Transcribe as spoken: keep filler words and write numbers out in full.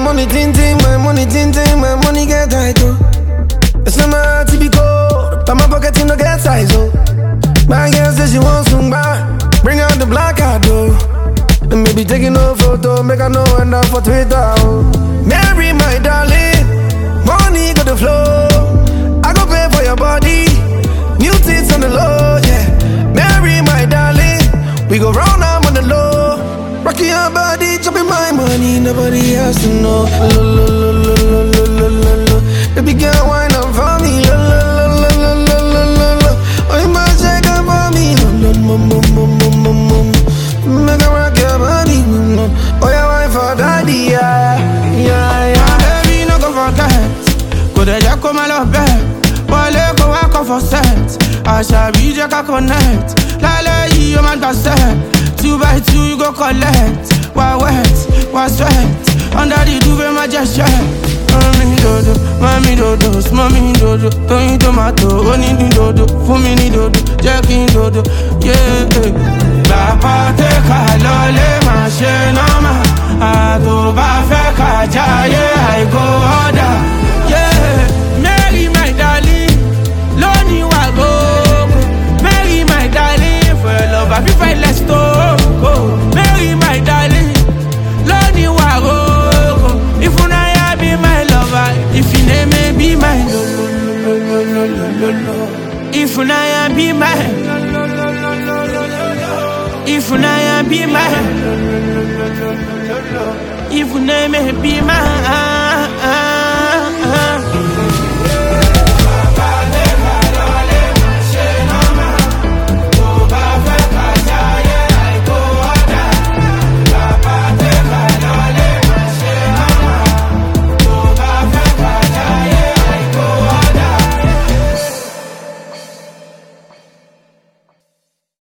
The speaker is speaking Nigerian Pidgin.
money ting ting, my money ting ting, my money get tight, oh. It's not my heart to be cold, but my pocket no get size, oh. My girl says she wants some back, bring out the black card, oh. And maybe taking no photo, make her know end up for Twitter, oh. Marry my darling, money got the flow. I go pay for your body, new tits on the low, yeah. Marry my darling, we go round up on the low. Rocking your body, chopping my money, nobody has to know. Lo, lo, lo, lo, lo, lo, lo, lo, lo. Baby girl, wine up for me. Lo, lo, lo, lo, lo, lo, lo, lo, lo. Oh, you must shake up for me. Lo, lo, mo, mo, mo, mo, mo, mo. Make her rock your body. No. Oh, yeah, wine for daddy, yeah, yeah, yeah. Baby, no go forget. Go there, just come and love back. Wale go work off for set. I shall be just a connect. Lale, you man got set. Two by two, you go collect. Why wet, why sweat? Under the duvet, my just shirt. Mami dodo, mami dodo, mami dodo. Toyin tomato, oni ni dodo. Fumi ni dodo, Jackie dodo. Yeah, Baba take a lolly, ma she nama. Ado ba fe kaja, yeah, I go order. Yeah, Mary my darling, Loni wa go. Mary my darling, for your love I feel fight, let's go. Mary my darling, Loni wa go. If you na be my lover, if you name me be my lo lo lo lo lo lo lo. If you na be my, if you na be my, if you name me be my.